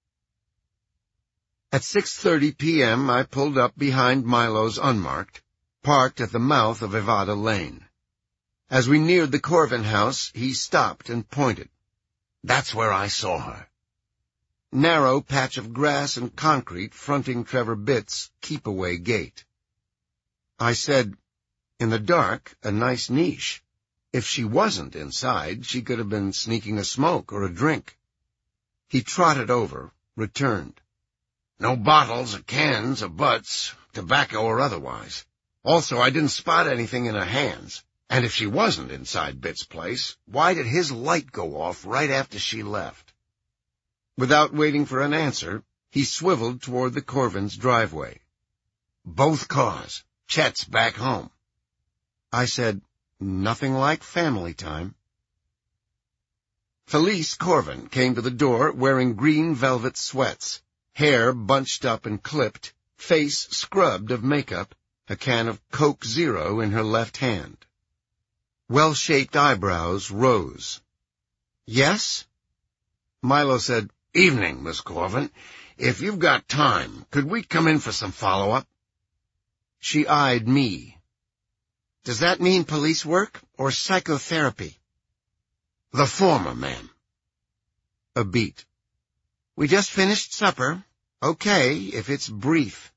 At six thirty p.m., I pulled up behind Milo's unmarked, parked at the mouth of Evada Lane. As we neared the Corvin house, he stopped and pointed. That's where I saw her. Narrow patch of grass and concrete fronting Trevor Bitt's keep-away gate. I said, in the dark, a nice niche. If she wasn't inside, she could have been sneaking a smoke or a drink. He trotted over, returned. No bottles or cans or butts, tobacco or otherwise. Also, I didn't spot anything in her hands. And if she wasn't inside Bitt's place, why did his light go off right after she left? Without waiting for an answer, he swiveled toward the Corvins' driveway. Both cars. Chet's back home. I said, nothing like family time. Felice Corvin came to the door wearing green velvet sweats, hair bunched up and clipped, face scrubbed of makeup, a can of Coke Zero in her left hand. Well-shaped eyebrows rose. Yes? Milo said, Evening, Miss Corvin. If you've got time, could we come in for some follow-up? She eyed me. Does that mean police work or psychotherapy? The former, ma'am. A beat. We just finished supper. Okay, if it's brief.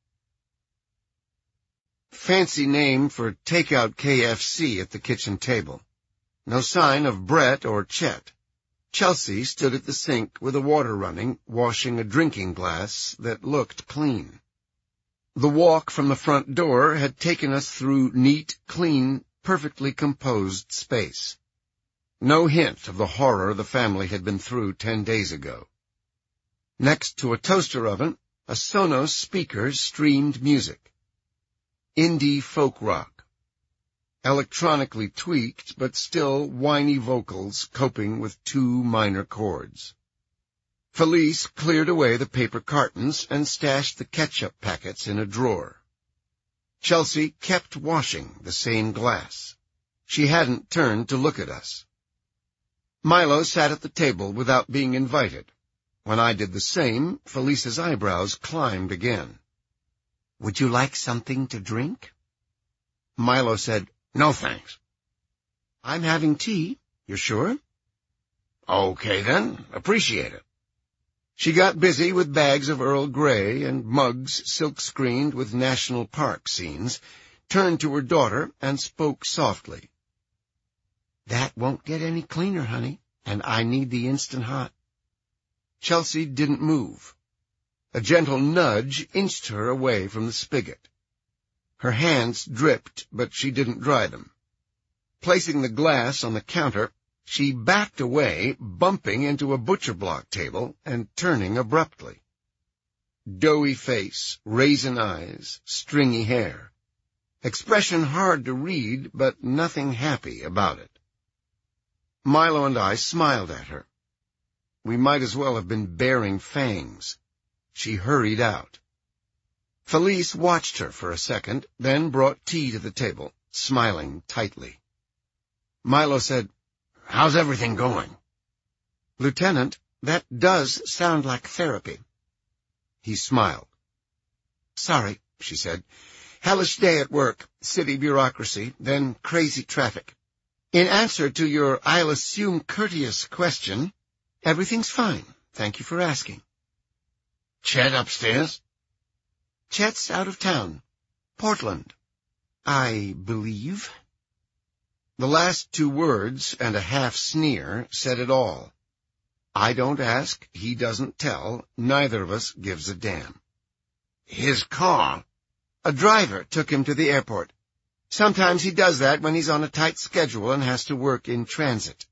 Fancy name for takeout K F C at the kitchen table. No sign of Brett or Chet. Chelsea stood at the sink with the water running, washing a drinking glass that looked clean. The walk from the front door had taken us through neat, clean, perfectly composed space. No hint of the horror the family had been through ten days ago. Next to a toaster oven, a Sonos speaker streamed music. Indie folk rock. Electronically tweaked, but still whiny vocals coping with two minor chords. Felice cleared away the paper cartons and stashed the ketchup packets in a drawer. Chelsea kept washing the same glass. She hadn't turned to look at us. Milo sat at the table without being invited. When I did the same, Felice's eyebrows climbed again. Would you like something to drink? Milo said, No, thanks. I'm having tea. You're sure? Okay, then. Appreciate it. She got busy with bags of Earl Grey and mugs silk-screened with national park scenes, turned to her daughter and spoke softly. That won't get any cleaner, honey, and I need the instant hot. Chelsea didn't move. A gentle nudge inched her away from the spigot. Her hands dripped, but she didn't dry them. Placing the glass on the counter, she backed away, bumping into a butcher block table and turning abruptly. Doughy face, raisin eyes, stringy hair. Expression hard to read, but nothing happy about it. Milo and I smiled at her. We might as well have been baring fangs. She hurried out. Felice watched her for a second, then brought tea to the table, smiling tightly. Milo said, How's everything going? Lieutenant, that does sound like therapy. He smiled. Sorry, she said. Hellish day at work, city bureaucracy, then crazy traffic. In answer to your, I'll assume, courteous question, everything's fine. Thank you for asking. Chet upstairs? Chet's out of town. Portland, I believe. The last two words and a half sneer said it all. I don't ask, he doesn't tell, neither of us gives a damn. His car? A driver took him to the airport. Sometimes he does that when he's on a tight schedule and has to work in transit.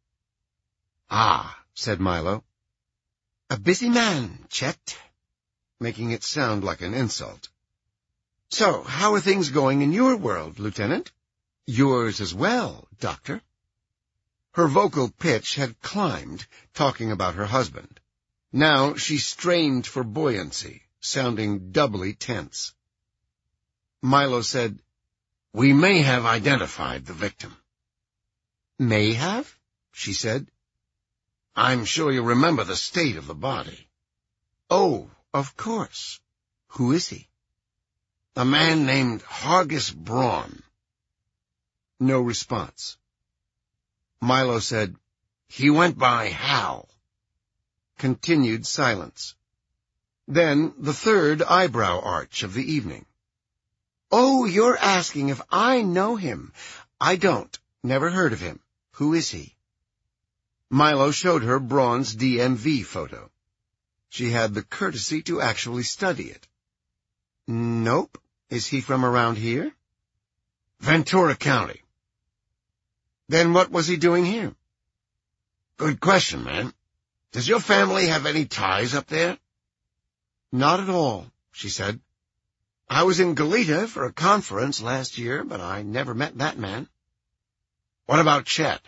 Ah, said Milo. A busy man, Chet, making it sound like an insult. So, how are things going in your world, Lieutenant? Yours as well, Doctor. Her vocal pitch had climbed, talking about her husband. Now she strained for buoyancy, sounding doubly tense. Milo said, We may have identified the victim. May have? She said. I'm sure you remember the state of the body. Oh, of course. Who is he? A man named Hargis Braun. No response. Milo said, He went by Hal. Continued silence. Then the third eyebrow arch of the evening. Oh, you're asking if I know him. I don't. Never heard of him. Who is he? Milo showed her Braun's D M V photo. She had the courtesy to actually study it. Nope. Is he from around here? Ventura County. Then what was he doing here? Good question, man. Does your family have any ties up there? Not at all, she said. I was in Goleta for a conference last year, but I never met that man. What about Chet?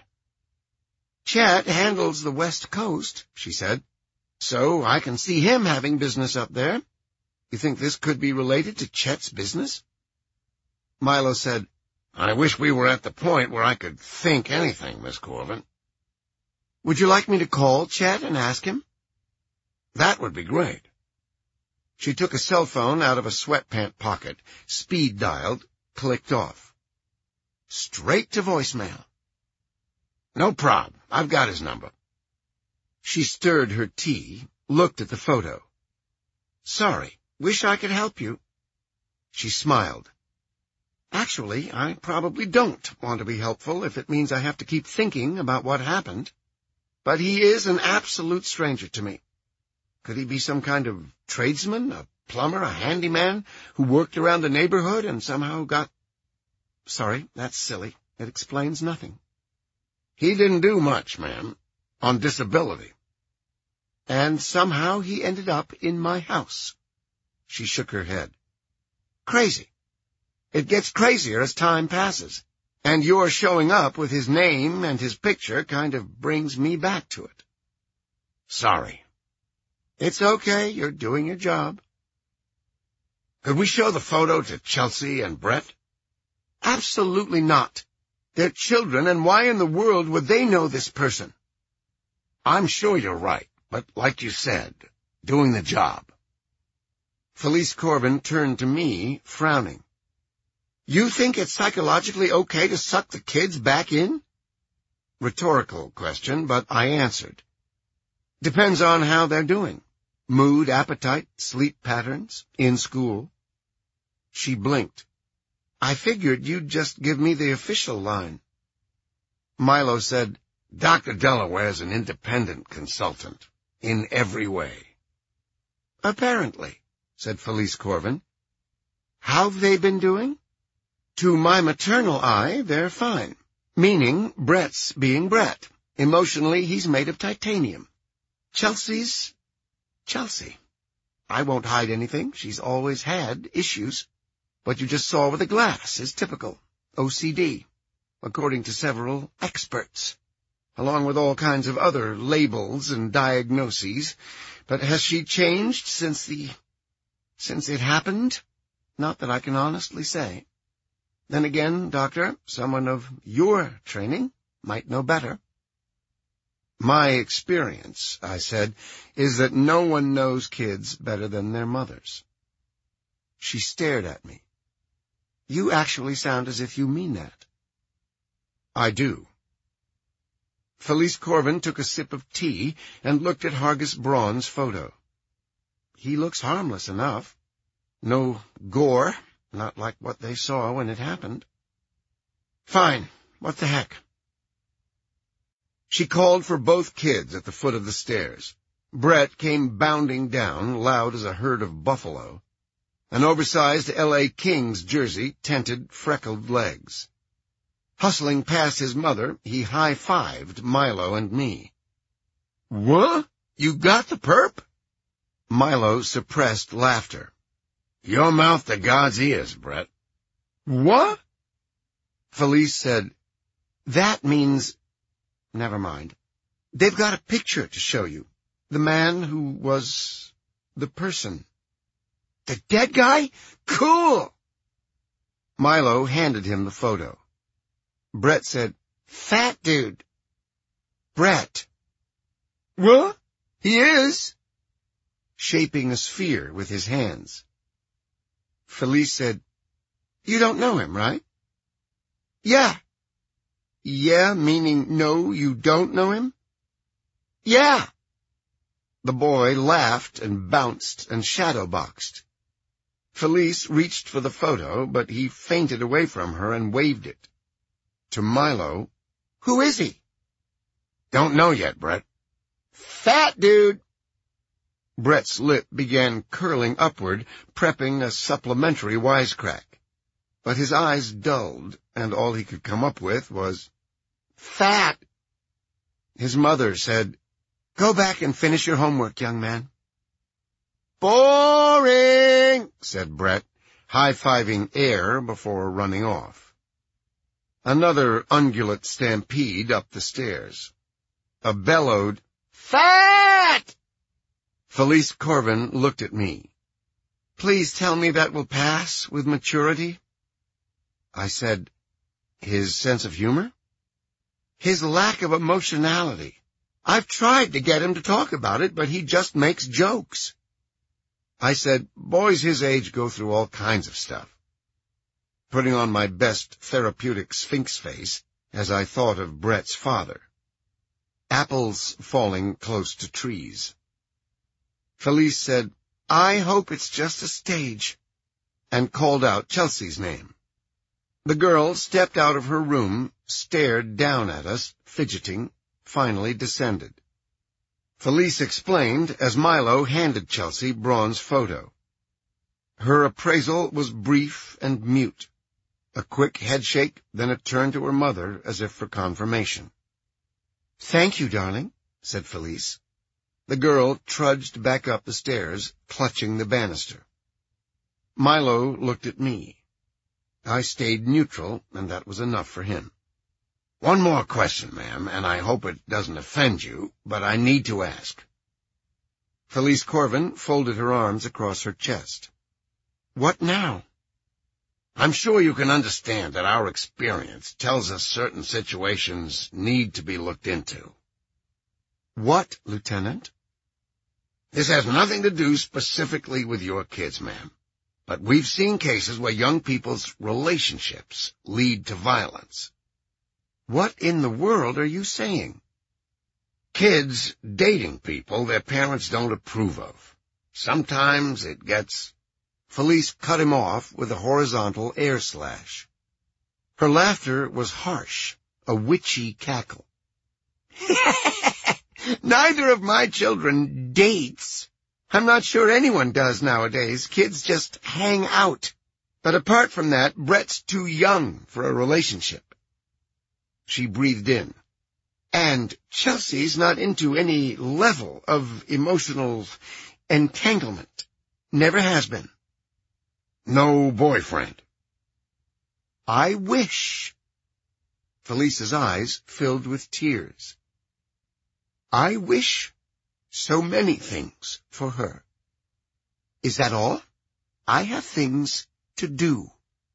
Chet handles the West Coast, she said. So I can see him having business up there. You think this could be related to Chet's business? Milo said, I wish we were at the point where I could think anything, Miss Corvin. Would you like me to call Chet and ask him? That would be great. She took a cell phone out of a sweatpant pocket, speed-dialed, clicked off. Straight to voicemail. No prob. I've got his number. She stirred her tea, looked at the photo. Sorry, wish I could help you. She smiled. Actually, I probably don't want to be helpful if it means I have to keep thinking about what happened. But he is an absolute stranger to me. Could he be some kind of tradesman, a plumber, a handyman, who worked around the neighborhood and somehow got... Sorry, that's silly. It explains nothing. He didn't do much, ma'am. On disability. And somehow he ended up in my house. She shook her head. Crazy. It gets crazier as time passes, and your showing up with his name and his picture kind of brings me back to it. Sorry. It's okay, you're doing your job. Could we show the photo to Chelsea and Brett? Absolutely not. They're children, and why in the world would they know this person? I'm sure you're right, but like you said, doing the job. Felice Corvin turned to me, frowning. You think it's psychologically okay to suck the kids back in? Rhetorical question, but I answered. Depends on how they're doing. Mood, appetite, sleep patterns, in school. She blinked. I figured you'd just give me the official line. Milo said, Doctor Delaware's an independent consultant, in every way. Apparently, said Felice Corvin. How've they been doing? To my maternal eye, they're fine. Meaning, Brett's being Brett. Emotionally, he's made of titanium. Chelsea's... Chelsea. I won't hide anything. She's always had issues. What you just saw with the glass is typical. O C D. According to several experts. Along with all kinds of other labels and diagnoses. But has she changed since the... since it happened? Not that I can honestly say. Then again, Doctor, someone of your training might know better. My experience, I said, is that no one knows kids better than their mothers. She stared at me. You actually sound as if you mean that. I do. Felice Corvin took a sip of tea and looked at Hargis Braun's photo. He looks harmless enough. No gore, not like what they saw when it happened. Fine, what the heck? She called for both kids at the foot of the stairs. Brett came bounding down, loud as a herd of buffalo. An oversized L A Kings jersey tented freckled legs. Hustling past his mother, he high-fived Milo and me. "What? You got the perp?" Milo suppressed laughter. "Your mouth to God's ears, Brett." "What?" Felice said, "That means—" Never mind. They've got a picture to show you. The man who was the person. The dead guy? Cool! Milo handed him the photo. Brett said, "Fat dude." Brett. "What? He is?" Shaping a sphere with his hands. Felice said, "You don't know him, right?" "Yeah." "Yeah, meaning no, you don't know him?" "Yeah." The boy laughed and bounced and shadow-boxed. Felice reached for the photo, but he fainted away from her and waved it. To Milo, "Who is he?" "Don't know yet, Brett." "Fat dude." Brett's lip began curling upward, prepping a supplementary wisecrack. But his eyes dulled, and all he could come up with was, "Fat." His mother said, "Go back and finish your homework, young man." "Boring," said Brett, high-fiving air before running off. Another ungulate stampede up the stairs. A bellowed, "Fat!" Felice Corvin looked at me. "Please tell me that will pass with maturity." I said, "His sense of humor?" "His lack of emotionality. I've tried to get him to talk about it, but he just makes jokes." I said, "Boys his age go through all kinds of stuff." Putting on my best therapeutic sphinx face as I thought of Brett's father. Apples falling close to trees. Felice said, "I hope it's just a stage," and called out Chelsea's name. The girl stepped out of her room, stared down at us, fidgeting, finally descended. Felice explained as Milo handed Chelsea Braun's photo. Her appraisal was brief and mute. A quick headshake, then a turn to her mother as if for confirmation. "Thank you, darling," said Felice. The girl trudged back up the stairs, clutching the banister. Milo looked at me. I stayed neutral, and that was enough for him. "One more question, ma'am, and I hope it doesn't offend you, but I need to ask." Felice Corvin folded her arms across her chest. "What now?" "I'm sure you can understand that our experience tells us certain situations need to be looked into." "What, Lieutenant?" "This has nothing to do specifically with your kids, ma'am, but we've seen cases where young people's relationships lead to violence." "What in the world are you saying?" "Kids dating people their parents don't approve of. Sometimes it gets—" Felice cut him off with a horizontal air slash. Her laughter was harsh, a witchy cackle. "Neither of my children dates. I'm not sure anyone does nowadays. Kids just hang out. But apart from that, Brett's too young for a relationship." She breathed in. "And Chelsea's not into any level of emotional entanglement. Never has been." "No boyfriend?" "I wish." Felice's eyes filled with tears. "I wish so many things for her." "Is that all? I have things to do."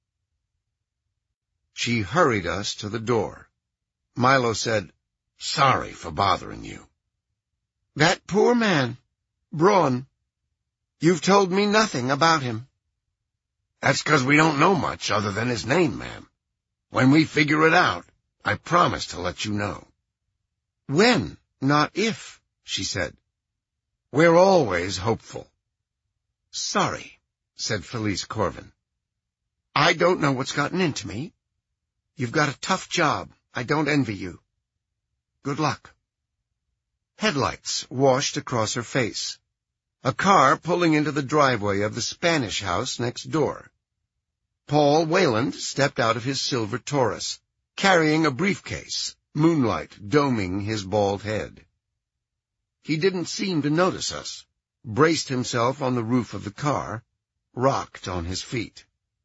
She hurried us to the door. Milo said, "Sorry for bothering you." "That poor man, Braun. You've told me nothing about him." "That's because we don't know much other than his name, ma'am. When we figure it out, I promise to let you know." "When, not if," she said. "We're always hopeful." "Sorry," said Felice Corvin. "I don't know what's gotten into me. You've got a tough job. I don't envy you. Good luck." Headlights washed across her face. A car pulling into the driveway of the Spanish house next door. Paul Wayland stepped out of his silver Taurus, carrying a briefcase, moonlight doming his bald head. He didn't seem to notice us, braced himself on the roof of the car, rocked on his feet.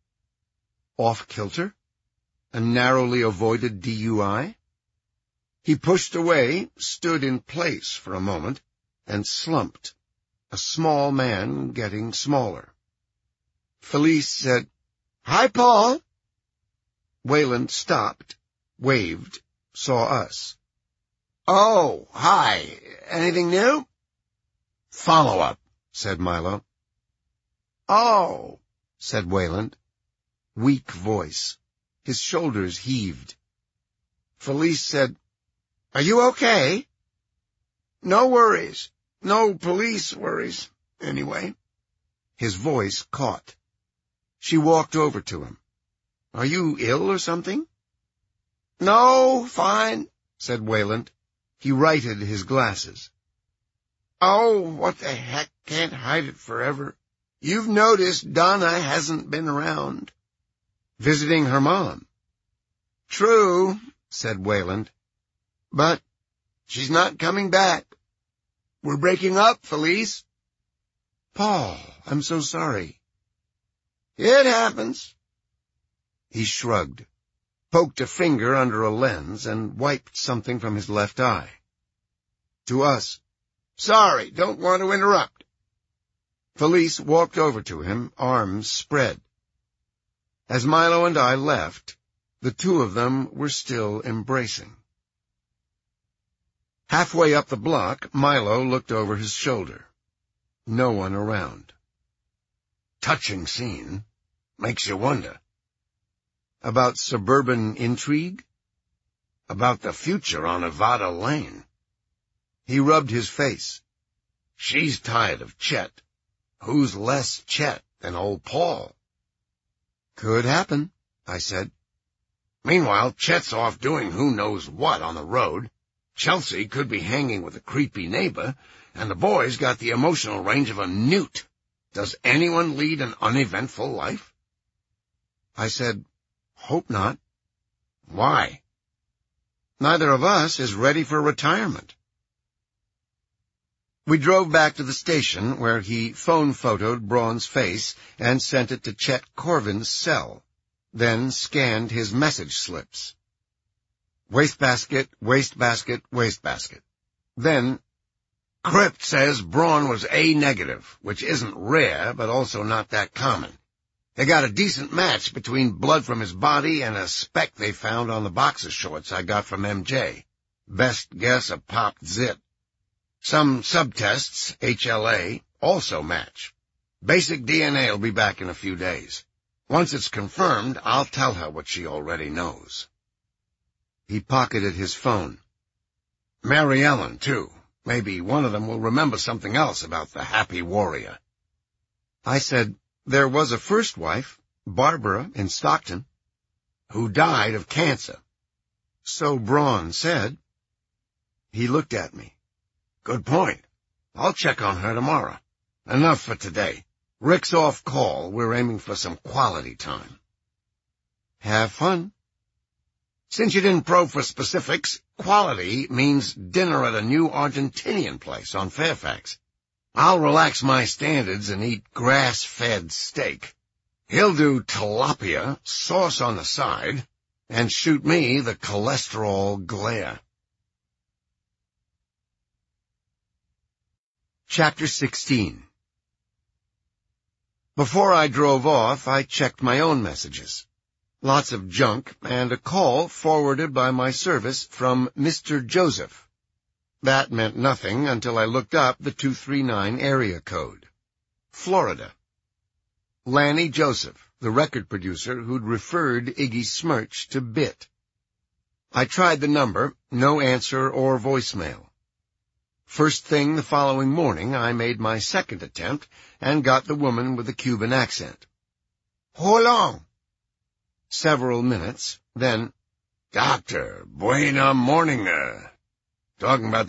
Off-kilter? A narrowly avoided D U I? He pushed away, stood in place for a moment, and slumped, a small man getting smaller. Felice said, "Hi, Paul." Wayland stopped, waved, saw us. "Oh, hi. Anything new?" "Follow-up," said Milo. "Oh," said Wayland. Weak voice. His shoulders heaved. Felice said, "Are you okay?" "No worries. No police worries, anyway." His voice caught. She walked over to him. "Are you ill or something?" "No, fine," said Wayland. He righted his glasses. "Oh, what the heck, can't hide it forever. You've noticed Donna hasn't been around." "Visiting her mom." "True," said Wayland. "But she's not coming back. We're breaking up, Felice." "Paul, I'm so sorry." "It happens." He shrugged, poked a finger under a lens, and wiped something from his left eye. To us, "Sorry, don't want to interrupt." Felice walked over to him, arms spread. As Milo and I left, the two of them were still embracing. Halfway up the block, Milo looked over his shoulder. No one around. Touching scene. Makes you wonder. About suburban intrigue? About the future on Nevada Lane. He rubbed his face. She's tired of Chet. Who's less Chet than old Paul? Could happen, I said. Meanwhile, Chet's off doing who knows what on the road. Chelsea could be hanging with a creepy neighbor, and the boy's got the emotional range of a newt. Does anyone lead an uneventful life? I said, hope not. Why? Neither of us is ready for retirement. We drove back to the station, where he phone-photoed Braun's face and sent it to Chet Corvin's cell, then scanned his message slips. Wastebasket, wastebasket, wastebasket. Then, Crypt says Braun was A negative, which isn't rare, but also not that common. They got a decent match between blood from his body and a speck they found on the boxer shorts I got from M J. Best guess a popped zit. Some subtests, H L A, also match. Basic D N A will be back in a few days. Once it's confirmed, I'll tell her what she already knows. He pocketed his phone. Mary Ellen, too. Maybe one of them will remember something else about the happy warrior. I said, there was a first wife, Barbara, in Stockton, who died of cancer. So Braun said. He looked at me. Good point. I'll check on her tomorrow. Enough for today. Rick's off call. We're aiming for some quality time. Have fun. Since you didn't probe for specifics, quality means dinner at a new Argentinian place on Fairfax. I'll relax my standards and eat grass-fed steak. He'll do tilapia, sauce on the side, and shoot me the cholesterol glare. Chapter sixteen. Before I drove off, I checked my own messages. Lots of junk, and a call forwarded by my service from Mister Joseph. That meant nothing until I looked up the two three nine area code. Florida. Lanny Joseph, the record producer who'd referred Iggy Smirch to B I T. I tried the number, no answer or voicemail. First thing the following morning, I made my second attempt and got the woman with the Cuban accent. How long? Several minutes, then, Doctor, buena morning, uh, talking about